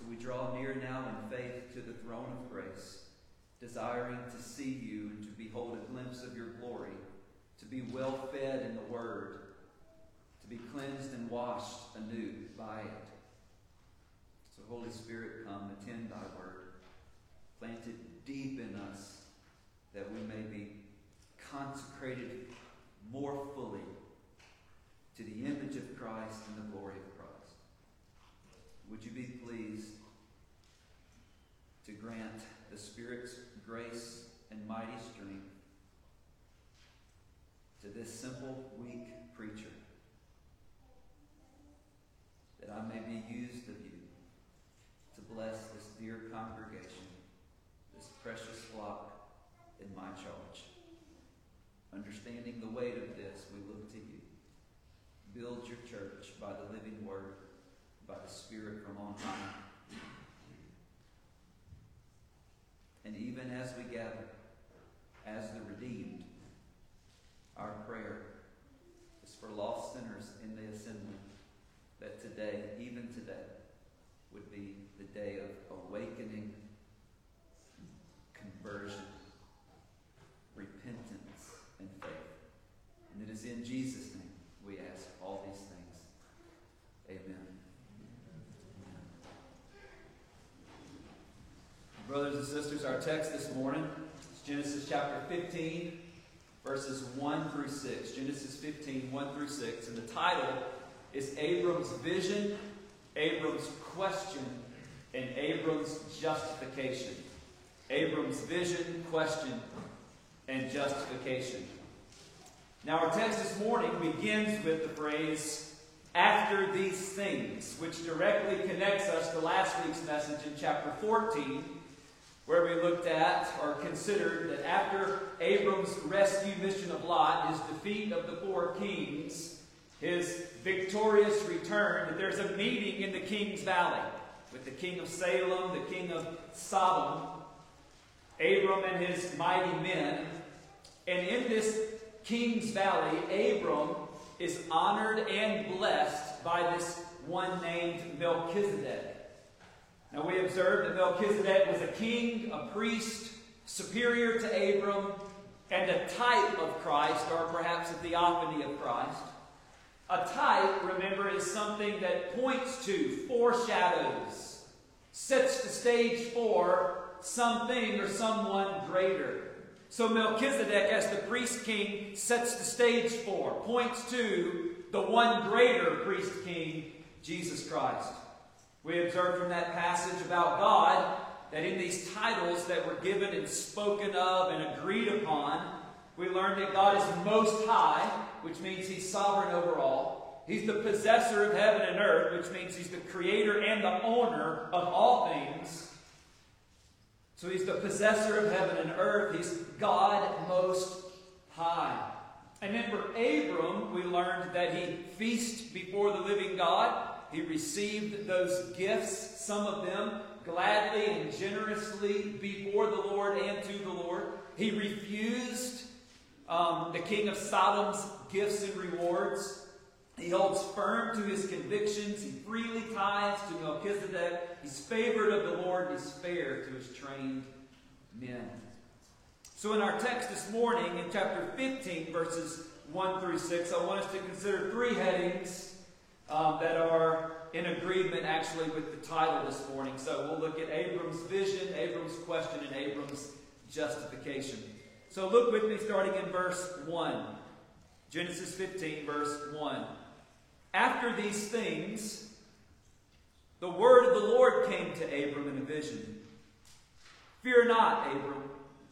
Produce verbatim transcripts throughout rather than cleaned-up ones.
So we draw near now in faith to the throne of grace, desiring to see you and to behold a glimpse of your glory, to be well fed in the word, to be cleansed and washed anew by it. So Holy Spirit, come, attend thy word, plant it deep in us, that we may be consecrated more fully to the image of Christ and the glory of Christ. Would you be pleased to grant the Spirit's grace and mighty strength to this simple, weak preacher, that I may be used of you to bless this dear congregation, this precious flock in my charge. Understanding the weight of this, we look to you. Build your church by the living word, by the Spirit from on high. And even as we gather, as the redeemed, our prayer is for lost sinners in the assembly, that today, even today, would be the day of awakening, conversion, repentance, and faith. And it is in Jesus' name we ask all these things. Amen. Brothers and sisters, our text this morning is Genesis chapter fifteen, verses one through six. Genesis fifteen, one through six. And the title is Abram's Vision, Abram's Question, and Abram's Justification. Abram's vision, question, and justification. Now our text this morning begins with the phrase, after these things, which directly connects us to last week's message in chapter fourteen, where we looked at or considered that after Abram's rescue mission of Lot, his defeat of the four kings, his victorious return, that there's a meeting in the King's Valley with the king of Salem, the king of Sodom, Abram and his mighty men. And in this King's Valley, Abram is honored and blessed by this one named Melchizedek. Now we observe that Melchizedek was a king, a priest, superior to Abram, and a type of Christ, or perhaps a theophany of Christ. A type, remember, is something that points to, foreshadows, sets the stage for something or someone greater. So Melchizedek, as the priest king, sets the stage for, points to the one greater priest king, Jesus Christ. We observe from that passage about God that in these titles that were given and spoken of and agreed upon, we learn that God is most high, which means he's sovereign over all. He's the possessor of heaven and earth, which means he's the creator and the owner of all things. So he's the possessor of heaven and earth. He's God most high. And then for Abram, we learned that he feasted before the living God. He received those gifts, some of them gladly and generously before the Lord and to the Lord. He refused um, the king of Sodom's gifts and rewards. He holds firm to his convictions. He freely tithes to Melchizedek. He's favored of the Lord. He's fair to his trained men. So in our text this morning, in chapter fifteen, verses one through six, I want us to consider three headings um, that are in agreement actually with the title this morning. So we'll look at Abram's vision, Abram's question, and Abram's justification. So look with me starting in verse one. Genesis fifteen, verse one. After these things, the word of the Lord came to Abram in a vision. Fear not, Abram.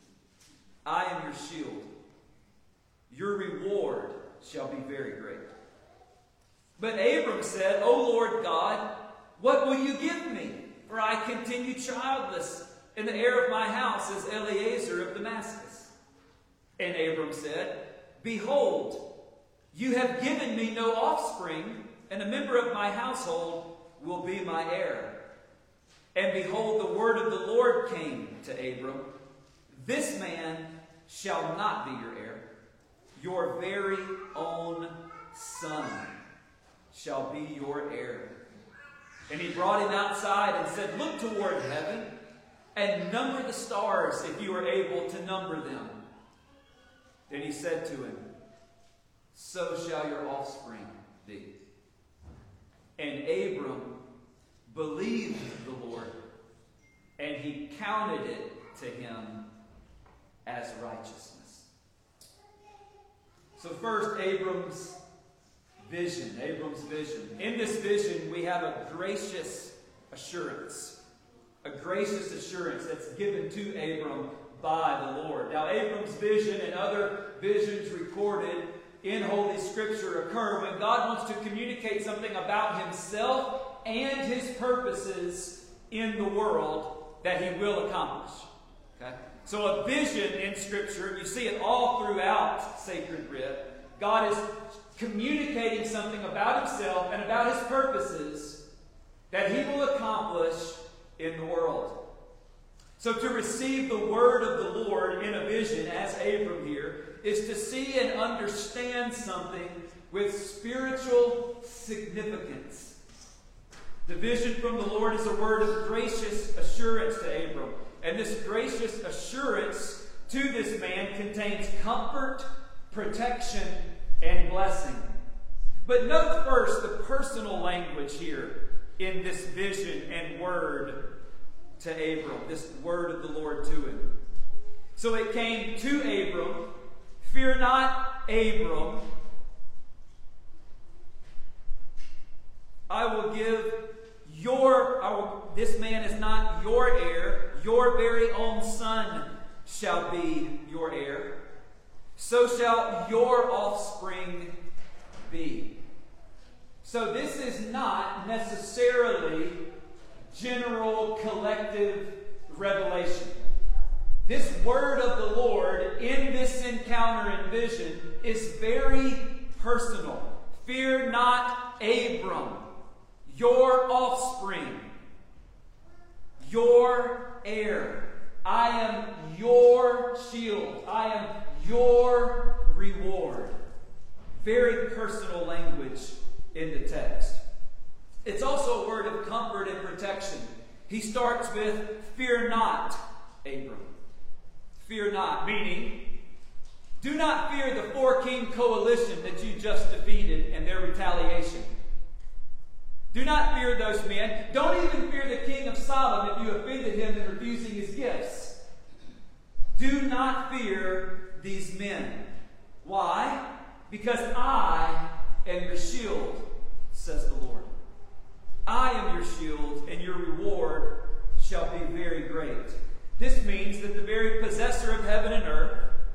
I am your shield. Your reward shall be very great. But Abram said, O Lord God, what will you give me? For I continue childless, and the heir of my house is Eliezer of Damascus. And Abram said, Behold, you have given me no offspring, and a member of my household will be my heir. And behold, the word of the Lord came to Abram, This man shall not be your heir. Your very own son shall be your heir. And he brought him outside and said, "Look toward heaven and number the stars if you are able to number them." Then he said to him, "So shall your offspring be." And Abram believed the Lord, and he counted it to him as righteousness. So first, Abram's vision. Abram's vision. In this vision, we have a gracious assurance. A gracious assurance that's given to Abram by the Lord. Now, Abram's vision and other visions recorded in Holy Scripture occur when God wants to communicate something about himself and his purposes in the world that he will accomplish. Okay? So a vision in Scripture, you see it all throughout Sacred Writ. God is communicating something about himself and about his purposes that he will accomplish in the world. So to receive the word of the Lord in a vision, as Abram here, is to see and understand something with spiritual significance. The vision from the Lord is a word of gracious assurance to Abram. And this gracious assurance to this man contains comfort, protection, and blessing. But note first the personal language here in this vision and word to Abram, this word of the Lord to him. So it came to Abram, "Fear not, Abram. I will give your, I will, this man is not your heir, your very own son shall be your heir. So shall your offspring be." So this is not necessarily general collective revelation. This word of the Lord in this encounter and vision is very personal. "Fear not, Abram, your offspring, your heir. I am your shield. I am your reward." Very personal language in the text. It's also a word of comfort and protection. He starts with, "Fear not, Abram." Fear not, meaning, do not fear the four-king coalition that you just defeated and their retaliation. Do not fear those men. Don't even fear the king of Sodom if you offended him in refusing his gifts. Do not fear these men. Why? Because I am your shield, says the Lord. I am your shield, and your reward shall be very great. This means that the very possessor of heaven and earth,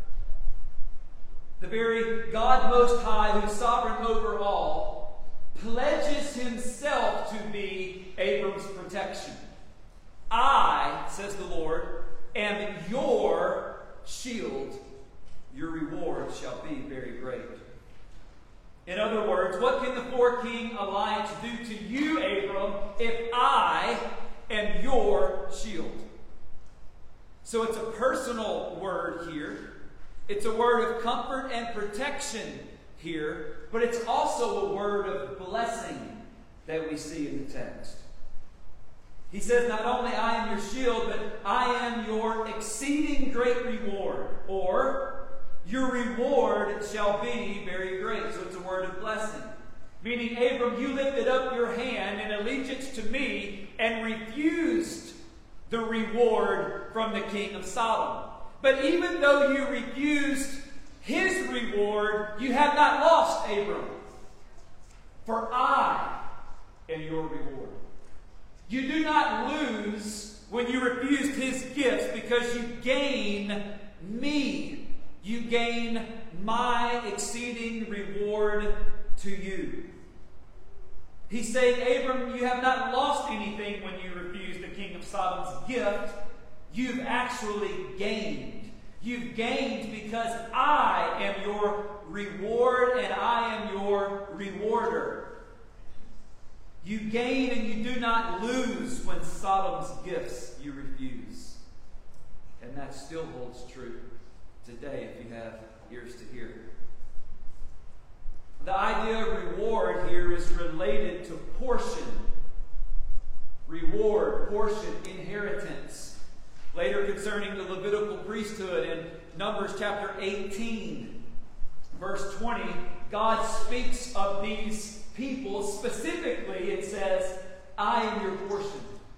the very God Most High, who's sovereign over all, pledges himself to be Abram's protection. I, says the Lord, am your shield. Your reward shall be very great. In other words, what can the four-king alliance do to you, Abram, if I am your shield? So it's a personal word here. It's a word of comfort and protection here, but it's also a word of blessing that we see in the text. He says, not only I am your shield, but I am your exceeding great reward, or your reward shall be very great. So it's a word of blessing. Meaning, Abram, you lifted up your hand in allegiance to me and refused the reward from the king of Sodom. But even though you refused his reward, you have not lost, Abram. For I am your reward. You do not lose when you refused his gifts, because you gain me. You gain my exceeding reward to you. He's saying, Abram, you have not lost anything when you refused the king of Sodom's gift. You've actually gained. You've gained because I am your reward and I am your rewarder. You gain and you do not lose when Sodom's gifts you refuse. And that still holds true today if you have ears to hear. The idea of reward here is related to portion portion, inheritance. Later concerning the Levitical priesthood in Numbers chapter eighteen, verse twenty, God speaks of these people specifically. It says, I am your portion.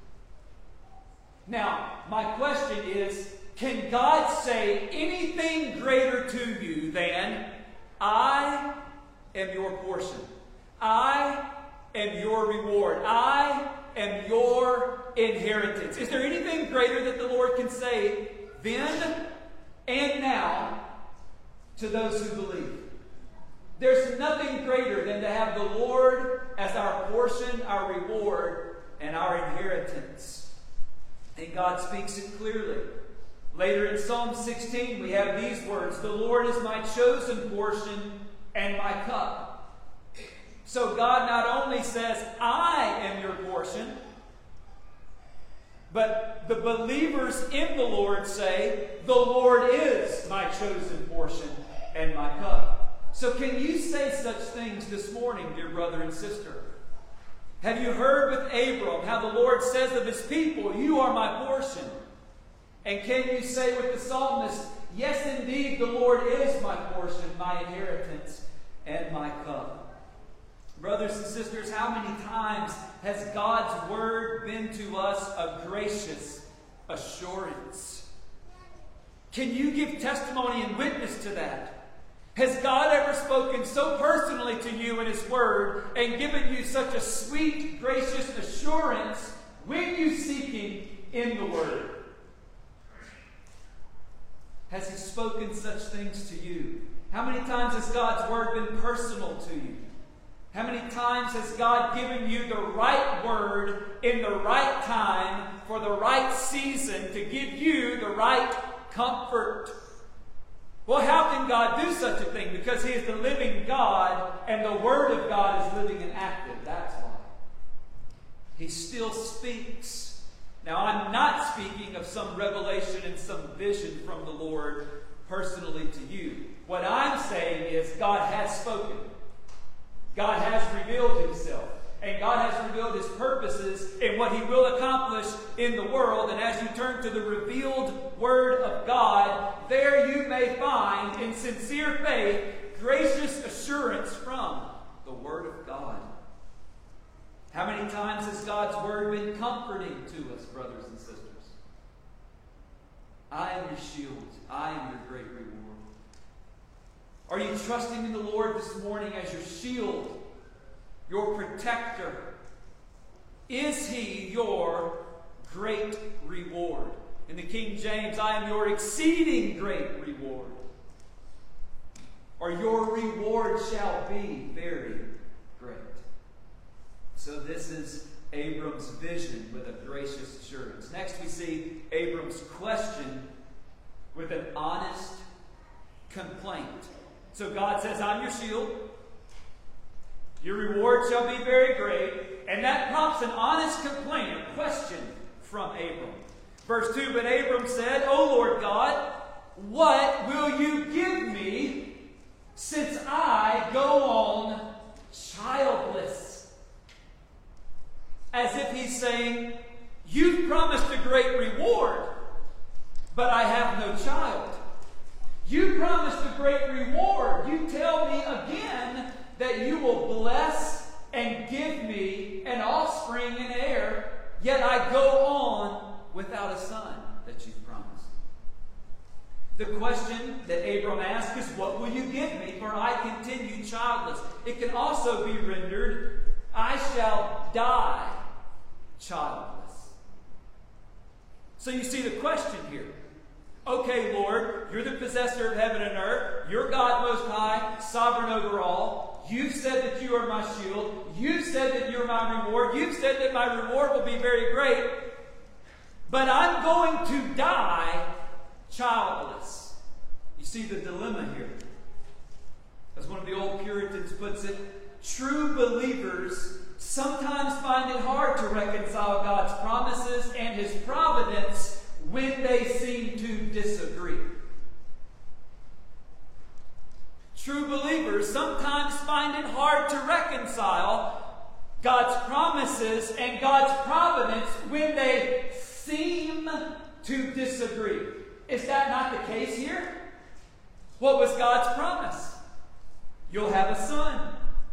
Now, my question is, can God say anything greater to you than, I am your portion. I am your reward. I am your inheritance. Is there anything greater that the Lord can say then and now to those who believe? There's nothing greater than to have the Lord as our portion, our reward, and our inheritance. And God speaks it clearly. Later in Psalm sixteen, we have these words, the Lord is my chosen portion and my cup. So God not only says, I am your portion, but the believers in the Lord say, the Lord is my chosen portion and my cup. So can you say such things this morning, dear brother and sister? Have you heard with Abram how the Lord says of his people, you are my portion? And can you say with the psalmist, yes, indeed, the Lord is my portion, my inheritance, and my cup? Brothers and sisters, how many times has God's word been to us a gracious assurance? Can you give testimony and witness to that? Has God ever spoken so personally to you in his word and given you such a sweet, gracious assurance when you seek him in the word? Has he spoken such things to you? How many times has God's word been personal to you? How many times has God given you the right word in the right time for the right season to give you the right comfort? Well, how can God do such a thing? Because he is the living God and the word of God is living and active. That's why. He still speaks. Now, I'm not speaking of some revelation and some vision from the Lord personally to you. What I'm saying is God has spoken. God has revealed himself. And God has revealed his purposes in what he will accomplish in the world. And as you turn to the revealed word of God, there you may find, in sincere faith, gracious assurance from the word of God. How many times has God's word been comforting to us, brothers and sisters? I am your shield. I am your great reward. Are you trusting in the Lord this morning as your shield, your protector? Is he your great reward? In the King James, I am your exceeding great reward. Or your reward shall be very great. So this is Abram's vision with a gracious assurance. Next we see Abram's question with an honest complaint. So God says, I'm your shield. Your reward shall be very great. And that prompts an honest complaint, a question from Abram. Verse two, but Abram said, O Lord God, what will you give me since I go on childless? As if he's saying, you've promised a great reward, but I have no child. You promised a great reward. You tell me again that you will bless and give me an offspring and heir, yet I go on without a son that you've promised. The question that Abram asked is, what will you give me, for I continue childless? It can also be rendered, I shall die childless. So you see the question here. Okay, Lord, you're the possessor of heaven and earth. You're God Most High, sovereign over all. You've said that you are my shield. You've said that you're my reward. You've said that my reward will be very great. But I'm going to die childless. You see the dilemma here. As one of the old Puritans puts it, true believers sometimes find it hard to reconcile God's promises and his providence when they seem to disagree. True believers sometimes find it hard to reconcile God's promises and God's providence when they seem to disagree. Is that not the case here? What was God's promise? You'll have a son.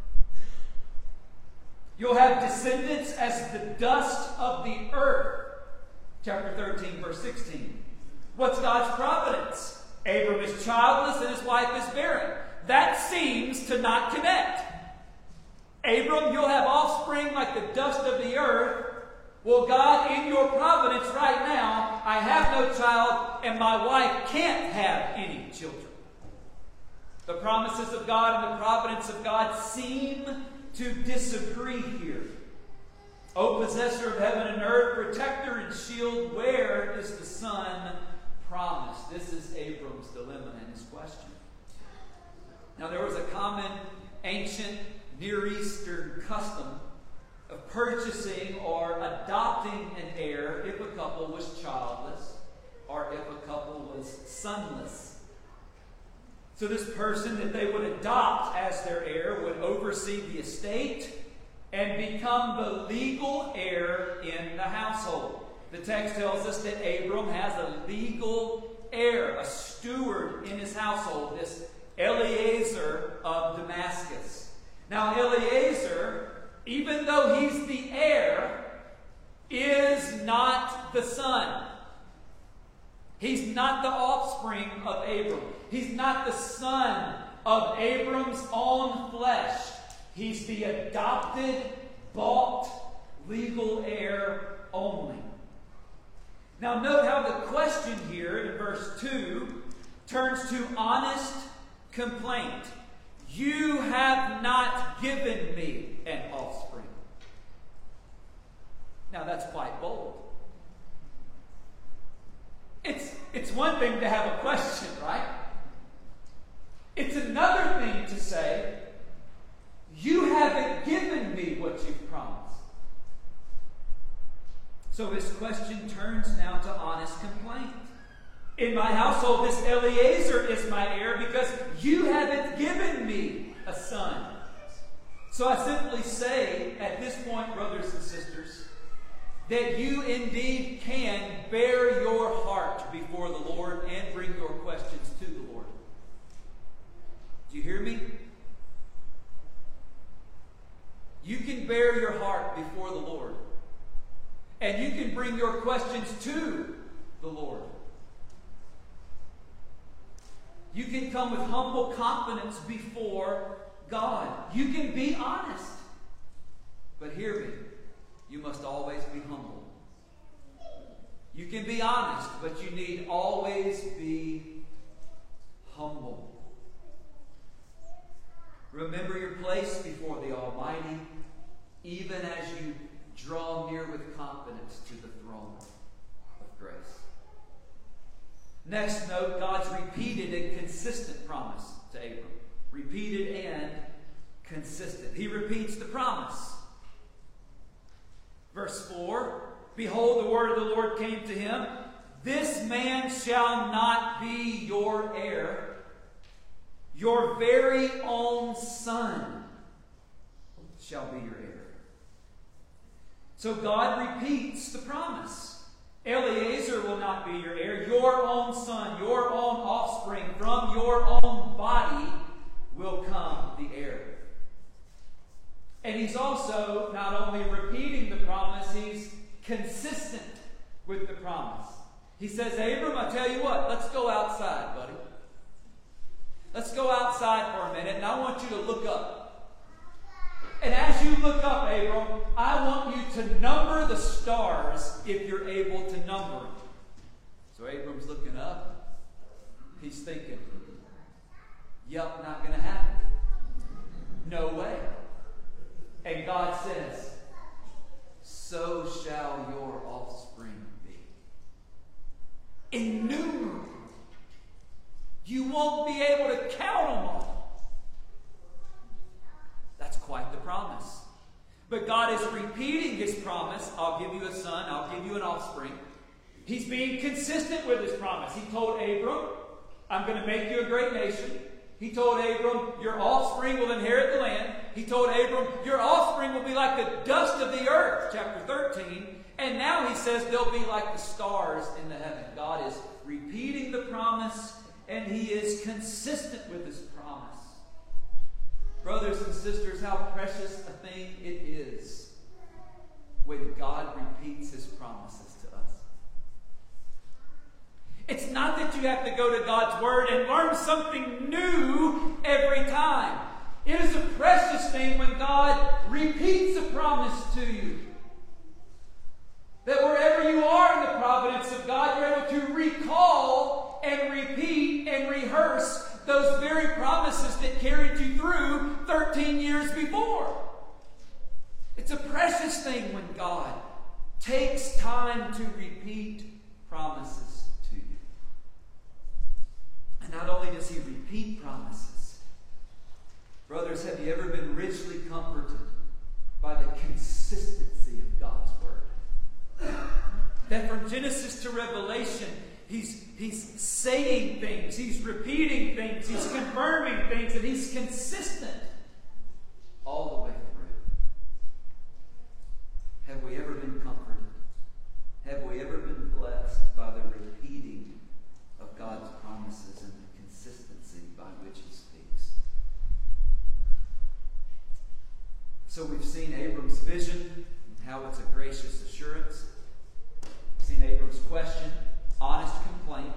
You'll have descendants as the dust of the earth. Chapter thirteen, verse sixteen. What's God's providence? Abram is childless and his wife is barren. That seems to not connect. Abram, you'll have offspring like the dust of the earth. Well, God, in your providence right now, I have no child and my wife can't have any children. The promises of God and the providence of God seem to disagree here. O possessor of heaven and earth, protector and shield, where is the son promised? This is Abram's dilemma and his question. Now, there was a common ancient Near Eastern custom of purchasing or adopting an heir if a couple was childless or if a couple was sonless. So this person that they would adopt as their heir would oversee the estate and become the legal heir in the household. The text tells us that Abram has a legal heir, a steward in his household, this Eliezer of Damascus. Now, Eliezer, even though he's the heir, is not the son. He's not the offspring of Abram. He's not the son of Abram's own flesh. He's the adopted, bought, legal heir only. Now, note how the question here in verse two turns to honest complaint. You have not given me an offspring. Now that's quite bold. It's, it's one thing to have a question, right? It's another thing to say, you haven't given me what you've promised. So this question turns now to honest complaint. In my household, this Eliezer is my heir because you haven't given me a son. So I simply say at this point, brothers and sisters, that you indeed can bare your heart before the Lord and bring your questions to the Lord. Do you hear me? You can bare your heart before the Lord. And you can bring your questions to the Lord. You can come with humble confidence before God. You can be honest. But hear me, you must always be humble. You can be honest, but you need always be humble. Remember your place before the Almighty, even as you draw near with confidence to the throne of grace. Next, note God's repeated and consistent promise to Abram. Repeated and consistent. He repeats the promise. Verse four, behold, the word of the Lord came to him. This man shall not be your heir. Your very own son shall be your heir. So God repeats the promise. Eliezer will not be your heir. Your own son, your own offspring from your own body will come the heir. And he's also not only repeating the promise, he's consistent with the promise. He says, Abram, I tell you what, let's go outside, buddy. Let's go outside for a minute, and I want you to look up. And as you look up, Abram, I want you to number the stars if you're able to number them. So Abram's looking up. He's thinking, yep, not going to happen. No way. And God says, so shall your offspring be. Innumerable. You won't be able to count them all. That's quite the promise. But God is repeating his promise. I'll give you a son. I'll give you an offspring. He's being consistent with his promise. He told Abram, I'm going to make you a great nation. He told Abram, your offspring will inherit the land. He told Abram, your offspring will be like the dust of the earth, chapter thirteen. And now he says they'll be like the stars in the heaven. God is repeating the promise, and he is consistent with his promise. Brothers and sisters, how precious a thing it is when God repeats his promises to us. It's not that you have to go to God's Word and learn something new every time. It is a precious thing when God repeats a promise to you. That wherever you are in the providence of God, you're able to recall and repeat and rehearse those very promises that carried you through thirteen years before. It's a precious thing when God takes time to repeat promises to you. And not only does he repeat promises, brothers, have you ever been richly comforted by the consistency of God's Word? That from Genesis to Revelation, he's, he's saying things, he's repeating things, he's confirming things, and he's consistent all the way through. Have we ever been comforted? Have we ever been blessed by the repeating of God's promises and the consistency by which he speaks? So we've seen Abram's vision and how it's a gracious assurance. We've seen Abram's question, honest complaint.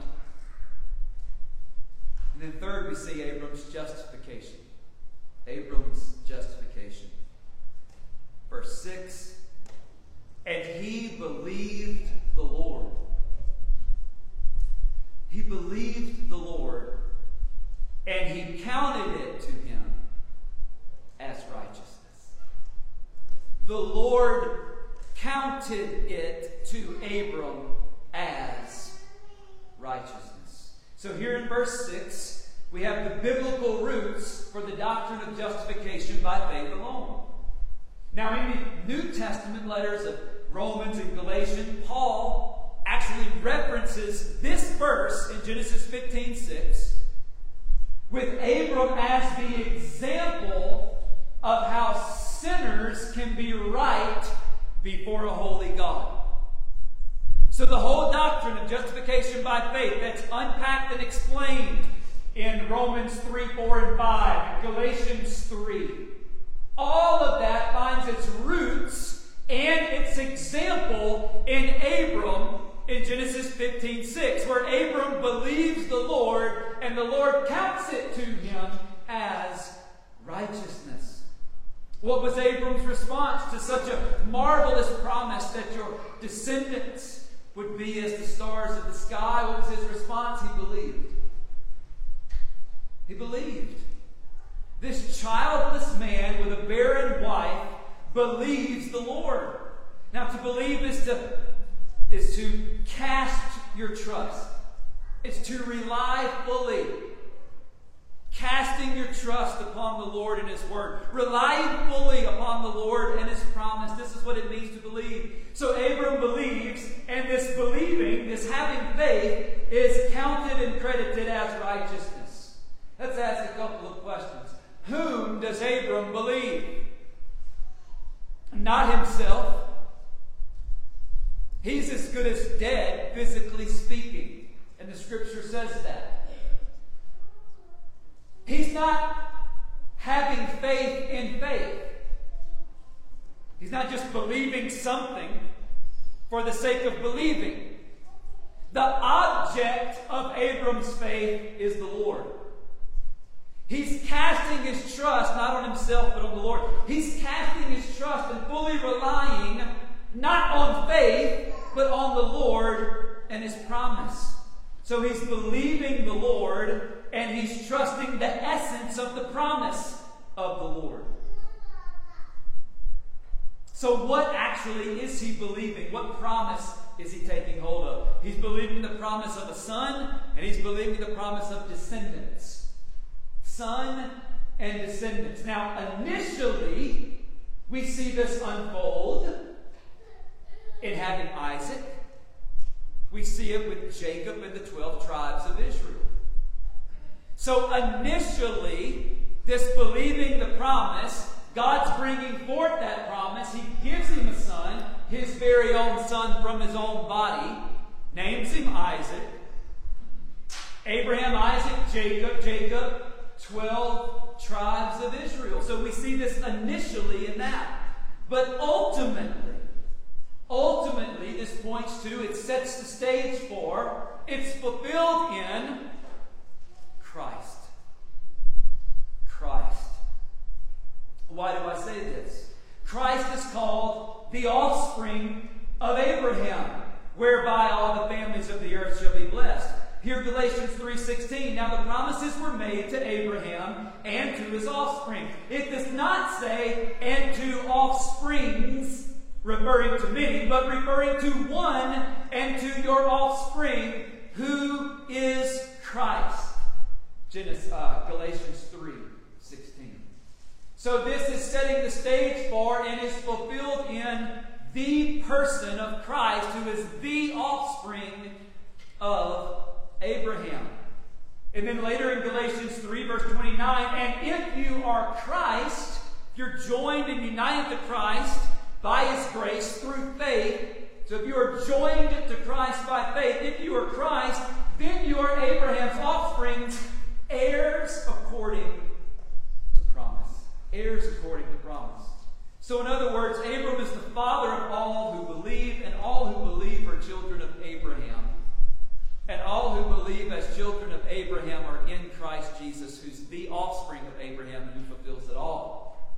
And then third, we see Abram's justification. Abram's justification. Verse six, and he believed the Lord. He believed the Lord, and he counted it to him as righteousness. The Lord counted it to Abram as righteousness. So here in verse six, we have the biblical roots for the doctrine of justification by faith alone. Now, in the New Testament letters of Romans and Galatians, Paul actually references this verse in Genesis fifteen six with Abram as the example of how sinners can be right before a holy God. So the whole doctrine of justification by faith that's unpacked and explained in Romans three, four, and five, and Galatians three, all of that finds its roots and its example in Abram in Genesis fifteen six, where Abram believes the Lord and the Lord counts it to him as righteousness. What was Abram's response to such a marvelous promise that your descendants would be as the stars of the sky? What was his response? He believed. He believed. This childless man with a barren wife believes the Lord. Now, to believe is to, is to cast your trust. It's to rely fully. Casting your trust upon the Lord and his word. Relying fully upon the Lord and his promise. This is what it means to believe. So Abram believes, and this believing, this having faith, is counted and credited as righteousness. Let's ask a couple of questions. Whom does Abram believe? Not himself. He's as good as dead, physically speaking. And the scripture says that. He's not having faith in faith. He's not just believing something for the sake of believing. The object of Abram's faith is the Lord. He's casting his trust not on himself but on the Lord. He's casting his trust and fully relying not on faith but on the Lord and his promise. So he's believing the Lord and he's trusting the essence of the promise of the Lord. So what actually is he believing? What promise is he taking hold of? He's believing the promise of a son and he's believing the promise of descendants. Son and descendants. Now, initially, we see this unfold in having Isaac. We see it with Jacob and the twelve tribes of Israel. So initially, this believing the promise God's bringing forth that promise. He gives him a son, his very own son from his own body, names him Isaac. Abraham, Isaac, Jacob, Jacob, twelve tribes of Israel. So we see this initially in that. But ultimately, ultimately, this points to, it sets the stage for, it's fulfilled in Christ. Christ. Why do I say this? Christ is called the offspring of Abraham, whereby all the families of the earth shall be blessed. Here, Galatians three sixteen. Now the promises were made to Abraham and to his offspring. It does not say, and to offsprings, referring to many, but referring to one, and to your offspring, who is Christ. Genesis, uh, Galatians three sixteen. So this is setting the stage for, and is fulfilled in, the person of Christ, who is the offspring of Abraham. And then later in Galatians three, verse twenty-nine, and if you are Christ, you're joined and united to Christ by His grace through faith. So if you are joined to Christ by faith, if you are Christ, then you are Abraham's offspring, heirs according to promise. Heirs according to promise. So in other words, Abram is the father of all who believe, and all who believe are children of Abraham. And all who believe as children of Abraham are in Christ Jesus, who's the offspring of Abraham and who fulfills it all.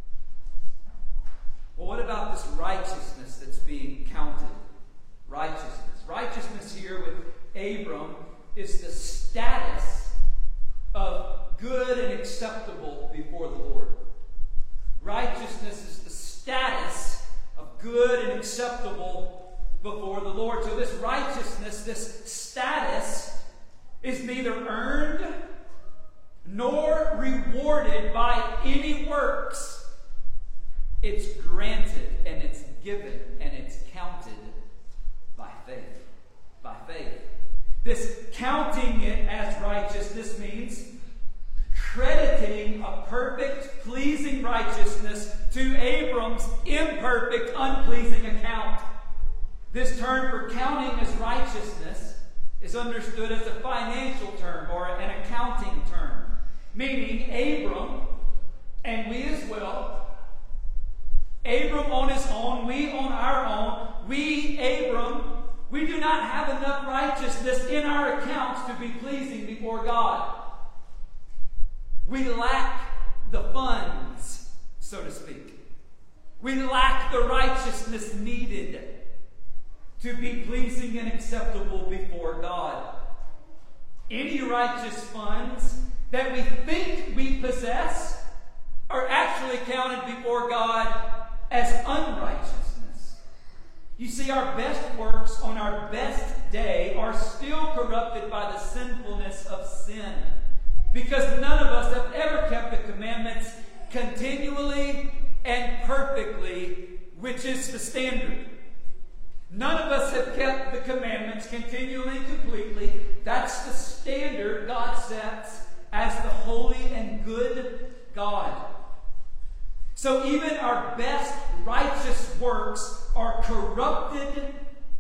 Well, what about this righteousness that's being counted? Righteousness. Righteousness here with Abram is the status of good and acceptable before the Lord. Righteousness is the status of good and acceptable before the Lord. So this righteousness, this status, is neither earned nor rewarded by any works. It's granted and it's given and it's counted by faith. By faith. This counting it as righteousness means crediting a perfect, pleasing righteousness to Abram's imperfect, unpleasing account. This term for counting as righteousness is understood as a financial term or an accounting term, meaning Abram, and we as well, Abram on his own, we on our own, we, Abram, we do not have enough righteousness in our accounts to be pleasing before God. We lack the funds, so to speak. We lack the righteousness needed to be pleasing and acceptable before God. Any righteous funds that we think we possess are actually counted before God as unrighteousness. You see, our best works on our best day are still corrupted by the sinfulness of sin, because none of us have ever kept the commandments continually and perfectly, which is the standard. None of us have kept the commandments continually and completely. That's the standard God sets as the holy and good God. So even our best righteous works are corrupted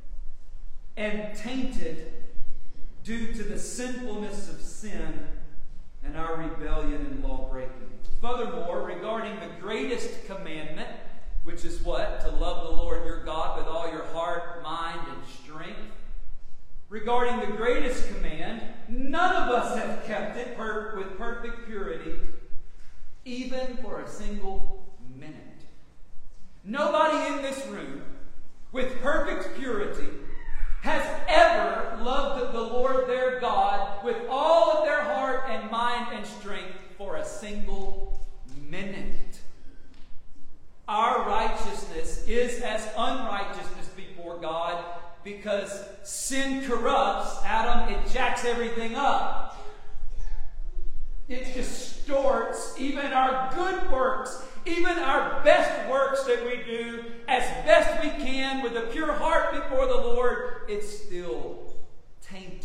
and tainted due to the sinfulness of sin and our rebellion and law breaking. Furthermore, regarding the greatest commandment, which is what? To love the Lord your God with all your heart, mind, and strength. Regarding the greatest command, none of us have kept it per- with perfect purity, even for a single minute. Nobody in this room with perfect purity has ever loved the Lord their God with all of their heart and mind and strength for a single minute. Our righteousness is as unrighteousness before God because sin corrupts. Adam, it jacks everything up. It distorts even our good works, even our best works that we do as best we can with a pure heart before the Lord. It's still tainted.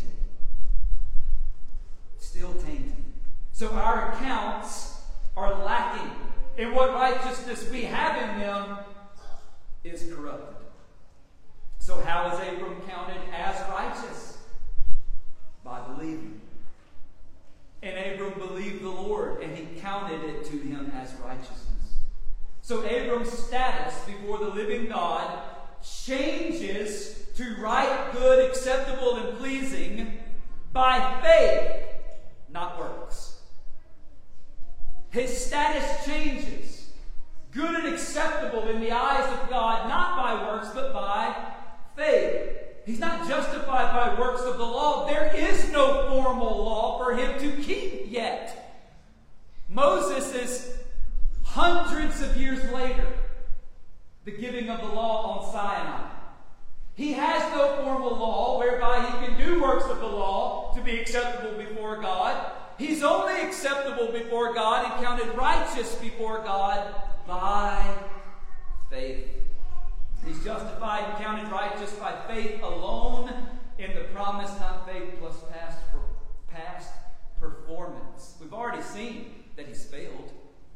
Still tainted. So our accounts are lacking. and what righteousness we have in them is corrupted. So how is Abram counted as righteous? By believing. And Abram believed the Lord, and he counted it to him as righteousness. So Abram's status before the living God changes to right, good, acceptable, and pleasing by faith, not works. His status changes. Good and acceptable in the eyes of God, not by works, but by faith. He's not justified by works of the law. There is no formal law for him to keep yet. Moses is hundreds of years later, the giving of the law on Sinai. He has no formal law whereby he can do works of the law to be acceptable before God. He's only acceptable before God and counted righteous before God by faith. He's justified and counted righteous by faith alone in the promise, not faith plus past, past performance. We've already seen that he's failed.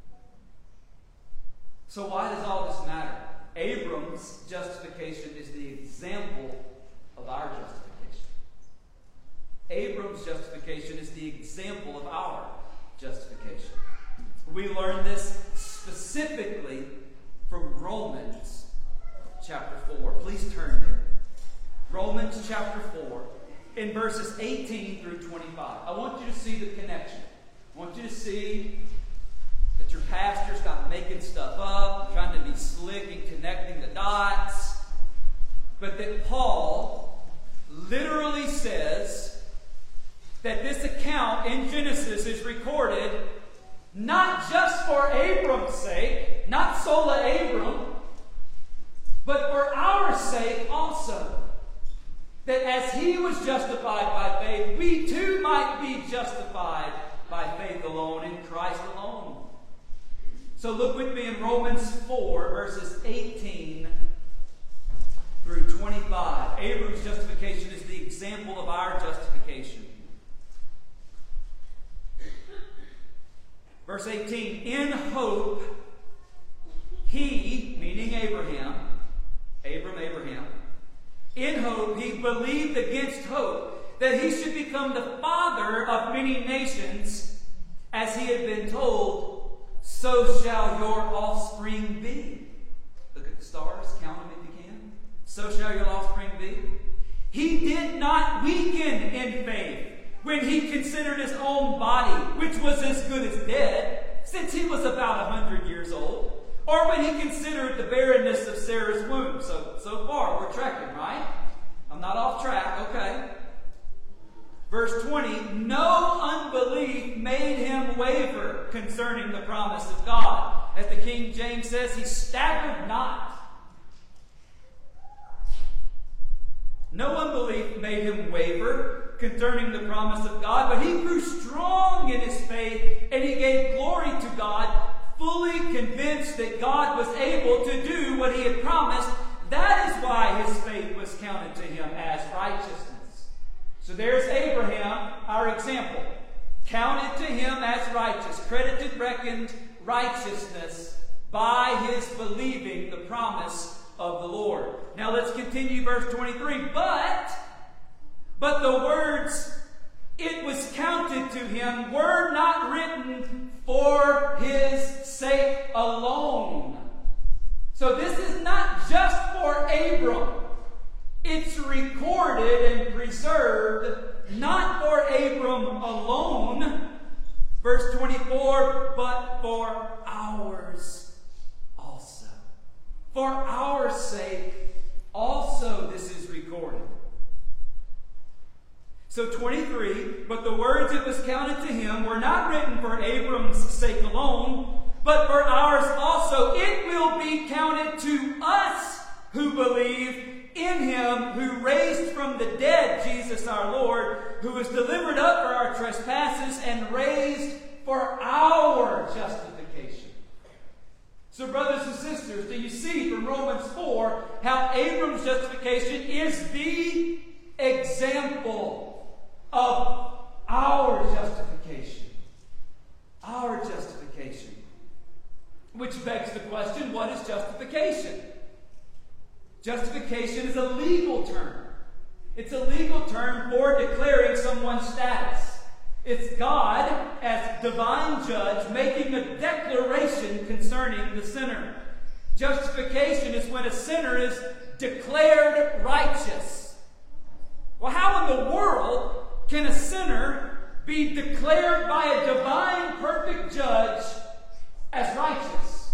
So why does all this matter? Abram's justification is the example of our justification. Abram's justification is the example of our justification. We learn this specifically from Romans chapter four. Please turn there. Romans chapter four, in verses eighteen through twenty-five. I want you to see the connection. I want you to see that your pastor's not making stuff up, trying to be slick and connecting the dots, but that Paul literally says that this account in Genesis is recorded not just for Abram's sake, not sola Abram, but for our sake also. That as he was justified by faith, we too might be justified by faith alone, in Christ alone. So look with me in Romans four, verses eighteen through twenty-five. Abram's justification is the example of our justification. Verse eighteen, in hope, he, meaning Abraham, Abram, Abraham, in hope he believed against hope that he should become the father of many nations, as he had been told, so shall your offspring be. Look at the stars, count them if you can. So shall your offspring be. He did not weaken in faith when he considered his own body, which was as good as dead, since he was about a hundred years old. Or when he considered the barrenness of Sarah's womb. So, so far, we're tracking, right? I'm not off track, okay. Verse twenty, no unbelief made him waver concerning the promise of God. As the King James says, he staggered not. No unbelief made him waver concerning the promise of God, but he grew strong in his faith, and he gave glory to God, fully convinced that God was able to do what he had promised. That is why his faith was counted to him as righteousness. So there's Abraham, our example. Counted to him as righteous, credited, reckoned righteousness by his believing the promise of the Lord. Now let's continue verse twenty-three. But, but the words, it was counted to him, were not written for his sake alone. So this is not just for Abram. It's recorded and preserved not for Abram alone, verse twenty-four, but for ours also. For our sake also this is recorded. So twenty-three, but the words it was counted to him were not written for Abram's sake alone, but for ours also. It will be counted to us who believe in him who raised from the dead Jesus our Lord, who was delivered up for our trespasses and raised for our justification. So brothers and sisters, do you see from Romans four how Abram's justification is the example of our justification? Our justification. Which begs the question, what is justification? Justification is a legal term. It's a legal term for declaring someone's status. It's God, as divine judge, making a declaration concerning the sinner. Justification is when a sinner is declared righteous. Well, how in the world can a sinner be declared by a divine, perfect judge as righteous?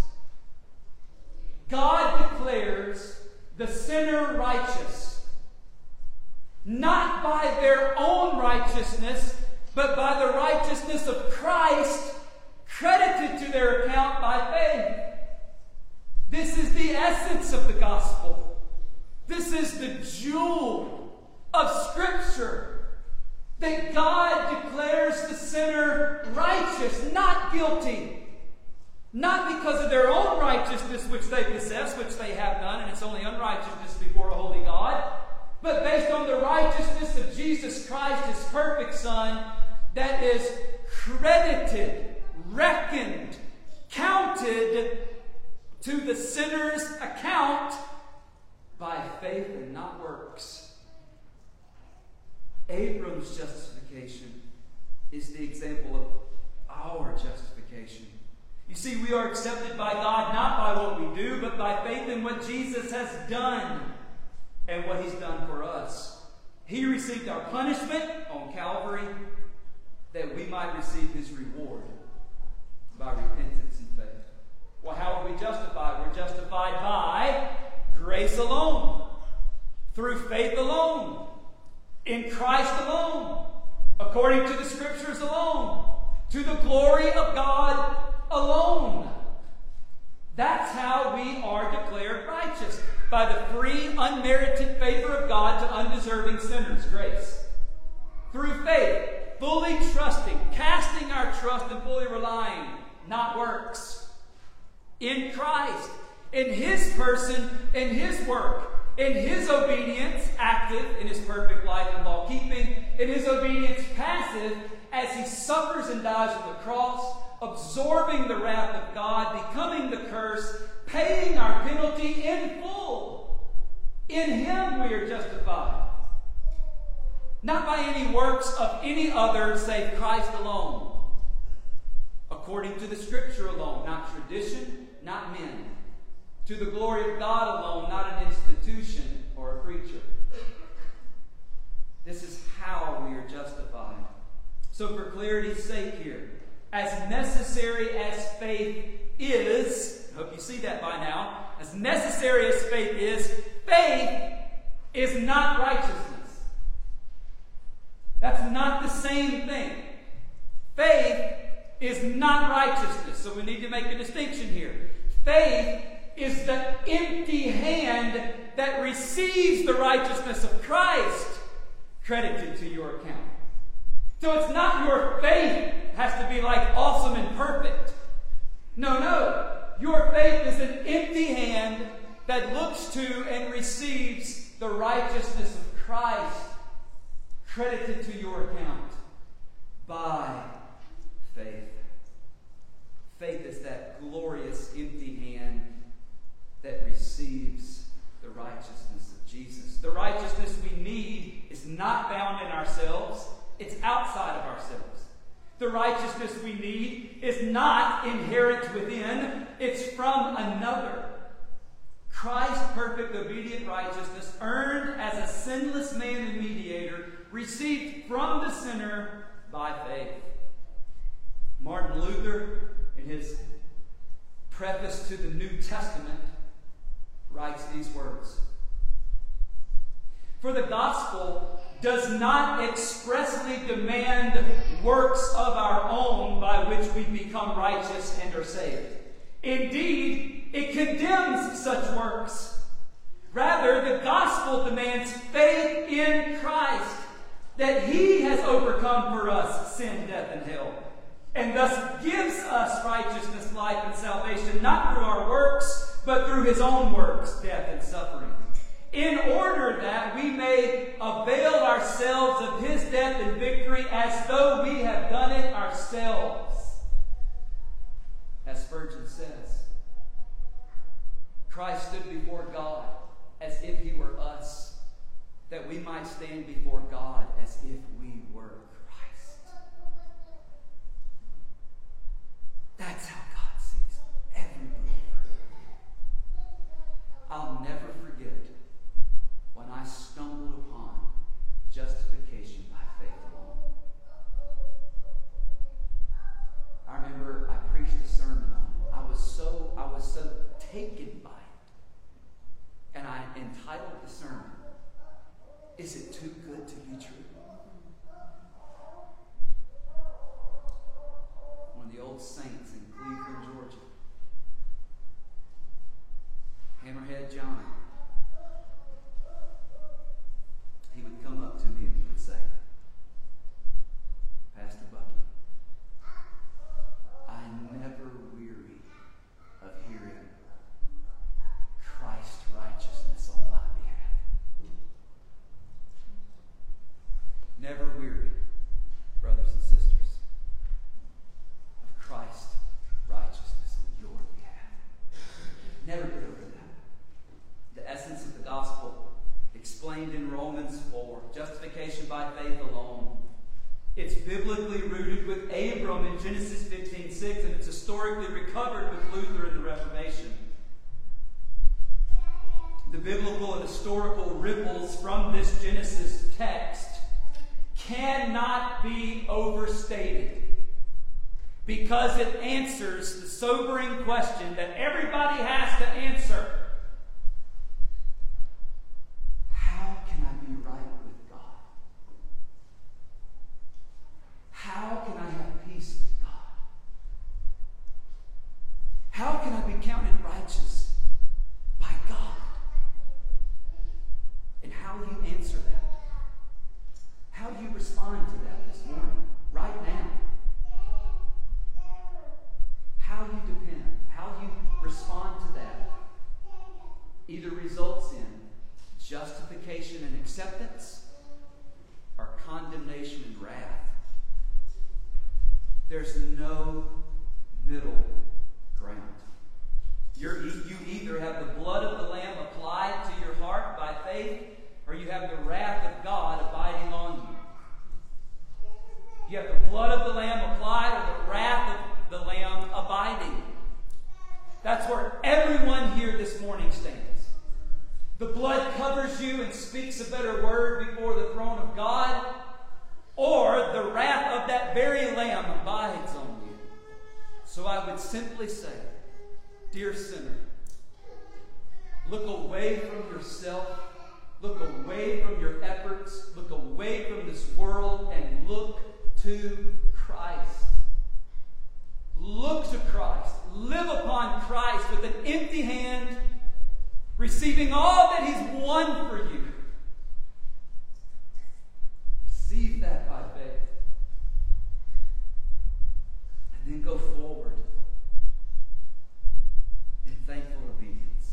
God declares the sinner righteous, not by their own righteousness, but by the righteousness of Christ credited to their account by faith. This is the essence of the gospel. This is the jewel of Scripture. That God declares the sinner righteous, not guilty. Not because of their own righteousness which they possess, which they have done, and it's only unrighteousness before a holy God, but based on the righteousness of Jesus Christ, His perfect Son, that is credited, reckoned, counted to the sinner's account by faith and not works. Abram's justification is the example of our justification. You see, we are accepted by God not by what we do, but by faith in what Jesus has done and what He's done for us. He received our punishment on Calvary that we might receive His reward by repentance and faith. Well, how are we justified? We're justified by grace alone, through faith alone, in Christ alone, according to the Scriptures alone, to the glory of God alone. That's how we are declared righteous, by the free, unmerited favor of God to undeserving sinners, grace. Through faith, fully trusting, casting our trust and fully relying, not works. In Christ, in His person, in His work, in His obedience, active in His perfect life and law-keeping, in His obedience, passive, as He suffers and dies on the cross, absorbing the wrath of God, becoming the curse, paying our penalty in full. In Him we are justified. Not by any works of any other save Christ alone. According to the Scripture alone, not tradition, not men. To the glory of God alone, not an institution or a preacher. This is how we are justified. So for clarity's sake here, as necessary as faith is, I hope you see that by now, as necessary as faith is, faith is not righteousness. That's not the same thing. Faith is not righteousness. So we need to make a distinction here. Faith is the empty hand that receives the righteousness of Christ credited to your account. So it's not your faith has to be like awesome and perfect. No, no. Your faith is an empty hand that looks to and receives the righteousness of Christ credited to your account by faith. Faith is that glorious empty hand that receives the righteousness of Jesus. The righteousness we need is not found in ourselves. It's outside of ourselves. The righteousness we need is not inherent within. It's from another. Christ's perfect obedient righteousness, earned as a sinless man and mediator, received from the sinner by faith. Martin Luther, in his preface to the New Testament, writes these words. For the gospel does not expressly demand works of our own by which we become righteous and are saved. Indeed, it condemns such works. Rather, the gospel demands faith in Christ, that He has overcome for us sin, death, and hell, and thus gives us righteousness, life, and salvation, not through our works, but through His own works, death, and suffering, in order that we may avail ourselves of His death and victory as though we have done it ourselves. As Spurgeon says, Christ stood before God as if he were us, that we might stand before God as if we were Christ. That's how God sees every believer. I'll never forget when I stumbled upon justification by faith alone. I remember I preached a sermon on it. I was so I was so taken by it. And I entitled the sermon, "Is it too good to be true?" One of the old saints in Cleveland, Georgia, Hammerhead John, he would come up to me and he would say, "Pastor Bucky, I never weary of hearing Christ's righteousness on my behalf." Never weary, brothers and sisters, of Christ's righteousness on your behalf. Never get over that. The essence of the gospel explained in Romans four, justification by faith alone. It's biblically rooted with Abram in Genesis fifteen six, and it's historically recovered with Luther in the Reformation. The biblical and historical ripples from this Genesis text cannot be overstated, because it answers the sobering question that everybody has to answer. How can I be right with God? How can I have peace with God? How can I be counted righteous by God? And how do you answer that? How do you respond to that this morning, right now? How you depend, how you respond to that, either results in justification and acceptance or condemnation and wrath. There's no middle ground. You're, you either have the blood of the Lamb applied to your heart by faith, or you have the wrath of God abiding on you. You have the blood of the Lamb applied, or the wrath of the Lamb abiding. That's where everyone here this morning stands. The blood covers you and speaks a better word before the throne of God, or the wrath of that very Lamb abides on you. So I would simply say, dear sinner, look away from yourself, look away from your efforts, look away from this world, and look to Christ. Look to Christ. Live upon Christ with an empty hand, receiving all that He's won for you. Receive that by faith. And then go forward in thankful obedience.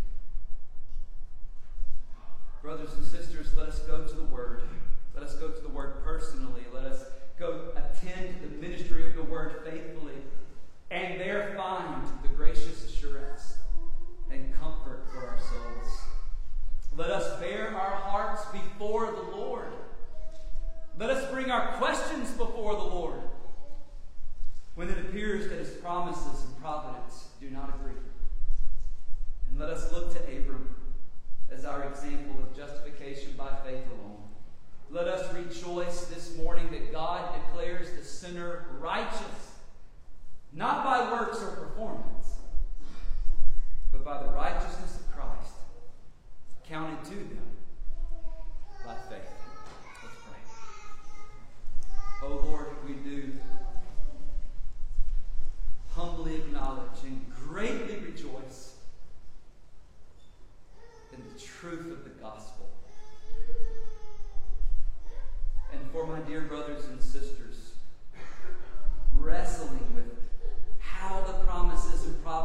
Brothers and sisters, let us go to the Word. Let us go to the Word personally. Let us go attend the ministry of the Word faithfully, and there find the gracious assurance and comfort for our souls. Let us bear our hearts before the Lord. Let us bring our questions before the Lord when it appears that His promises and providence do not agree. And let us look to Abram as our example of justification by faith alone. Let us rejoice this morning that God declares the sinner righteous, not by works or performance, but by the righteousness of Christ, counted to them by faith. Let's pray. Oh Lord, we do humbly acknowledge and greatly rejoice in the truth of the gospel. And for my dear brothers and sisters, wrestling with how the promises and promises